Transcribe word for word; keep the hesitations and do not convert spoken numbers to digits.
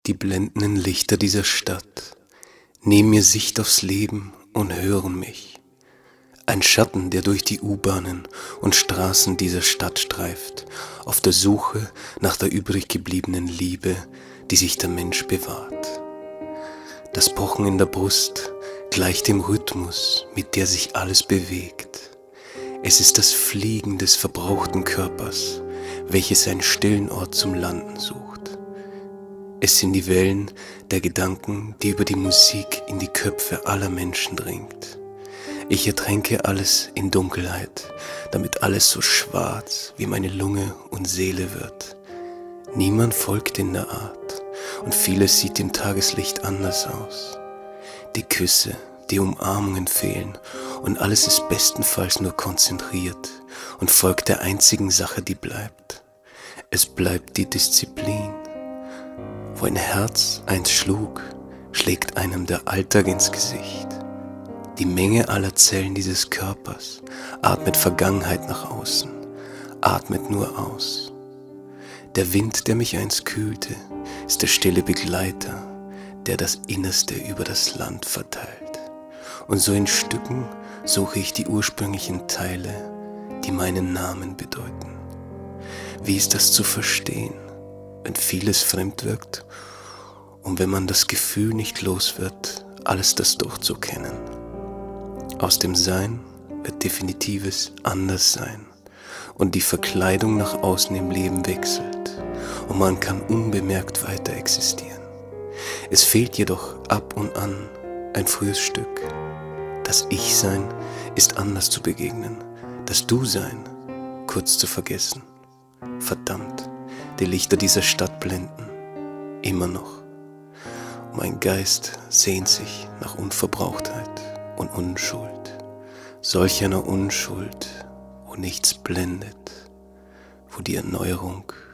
Die blendenden Lichter dieser Stadt nehmen mir Sicht aufs Leben und hören mich. Ein Schatten, der durch die U-Bahnen und Straßen dieser Stadt streift, auf der Suche nach der übrig gebliebenen Liebe, die sich der Mensch bewahrt. Das Pochen in der Brust gleicht dem Rhythmus, mit der sich alles bewegt. Es ist das Fliegen des verbrauchten Körpers, welches einen stillen Ort zum Landen sucht. Es sind die Wellen der Gedanken, die über die Musik in die Köpfe aller Menschen dringt. Ich ertränke alles in Dunkelheit, damit alles so schwarz wie meine Lunge und Seele wird. Niemand folgt in der Art und vieles sieht im Tageslicht anders aus. Die Küsse, die Umarmungen fehlen und alles ist bestenfalls nur konzentriert und folgt der einzigen Sache, die bleibt. Es bleibt die Disziplin. Wo ein Herz einst schlug, schlägt einem der Alltag ins Gesicht. Die Menge aller Zellen dieses Körpers atmet Vergangenheit nach außen, atmet nur aus. Der Wind, der mich einst kühlte, ist der stille Begleiter, der das Innerste über das Land verteilt. Und so in Stücken suche ich die ursprünglichen Teile, die meinen Namen bedeuten. Wie ist das zu verstehen, wenn vieles fremd wirkt und wenn man das Gefühl nicht los wird, alles das durchzukennen? Aus dem Sein wird definitives Anderssein und die Verkleidung nach außen im Leben wechselt und man kann unbemerkt weiter existieren. Es fehlt jedoch ab und an ein frühes Stück. Das Ich-Sein ist anders zu begegnen, das Du-Sein kurz zu vergessen. Verdammt, die Lichter dieser Stadt blenden, immer noch. Mein Geist sehnt sich nach Unverbrauchtheit und Unschuld, solch einer Unschuld, wo nichts blendet, wo die Erneuerung